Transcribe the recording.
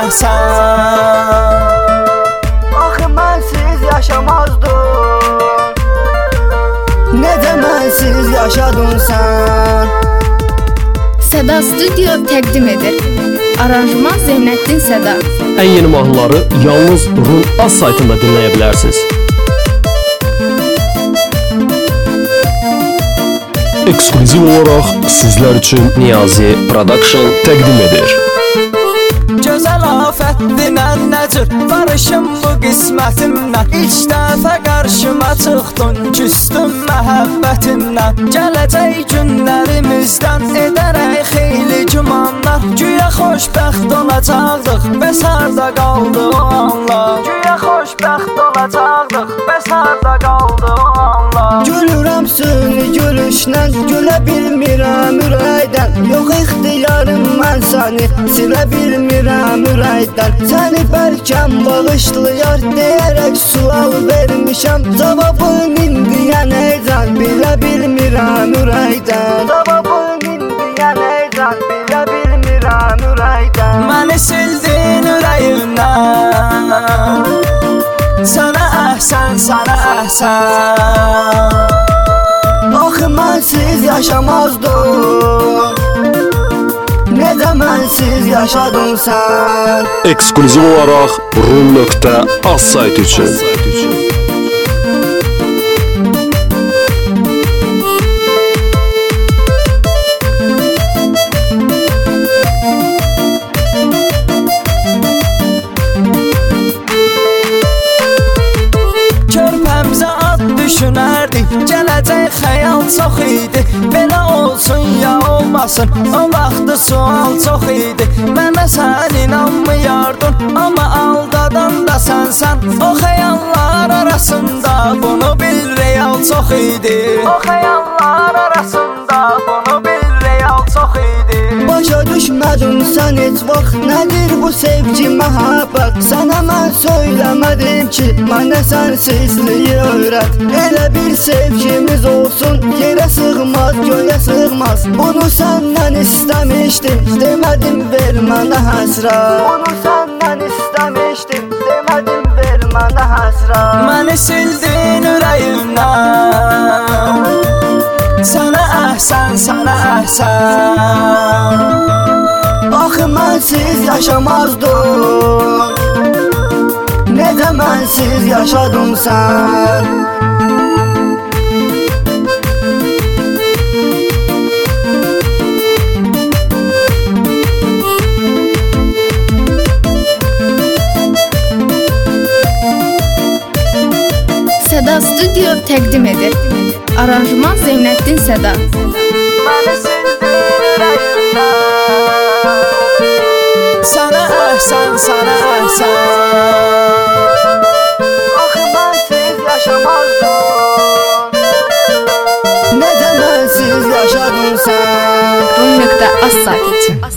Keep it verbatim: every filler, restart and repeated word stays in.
əhsən. Axı mənsiz yaşamazdım, necə mənsiz yaşadın sən? Səda Studio təqdim edir. Aranjman Zeynəddin Səda. Ən yeni mahnıları yalnız Rum Az saytında dinləyə bilərsiniz. Eksklüziv olaraq sizlər üçün Niyazi Production təqdim edir. Gözəl afətdinən nəcür barışım bu qismətimdən. İlk dəfə qarşıma çıxdın, küstüm məhəbbətimdən. Gələcək günlərimizdən edərək xeyli gümanlar. Güya xoşbəxt olacaqdıq, bəs harda qaldı o anlar? Güya xoşbəxt olacaqdıq, bəs harda qaldı o anlar? Gülürəm səni gülüşlə, gülə bilmirəm ürəkdən. Yox ixtiyarım mən səni silə bilmirəm ürəkdən. Səni bəlkəm bağışlayar deyərək sual vermişəm. Cavabın indiyə neydən bilə bilmirəm ürəkdən. Cavabın indiyə neydən bilə bilmirəm ürəkdən. Məni sildin ürəyimdən, sənə əhsən, sənə əhsən. Axı mənsiz yaşamazdım, necə mənsiz yaşadın sən? Eksklüziv olaraq Rum.az saytı üçün. Körpəmizə ad düşünərdik, gələcək xəyal çox idi. Belə olsun ya olmasın, o vaxtı sual çox idi. Mənə sən inanmıyordun, amma aldadan da sənsən. O xəyallar arasında bunu bil real çox idi. O xəyallar arasında bunu bil real çox idi. Başa düşmədin sən heç vaxt, nədir bu sevgi məhəbbət? Sənə mən söyləmədim ki, mənə sənsizliyi öyrət. Elə bir sevgimiz olsun, yerə sığmaz, göyə sığmaz. Bunu səndən istəmişdim, demədim ver mənə həsrət. Bunu səndən istəmişdim, demədim ver mənə həsrət. Məni sildin ürəyimdən, sənə əhsən, sənə əhsən. Axı mənsiz yaşamazdım, necə mənsiz yaşadın sən? Səda Studio təqdim edir. Aranjman Zeynəddin Səda. Məni sildin ürəyimdən, sənə əhsən, sənə əhsən. Axı mənsiz yaşamazdım, necə mənsiz yaşadın sən? Rum.az saytı üçün.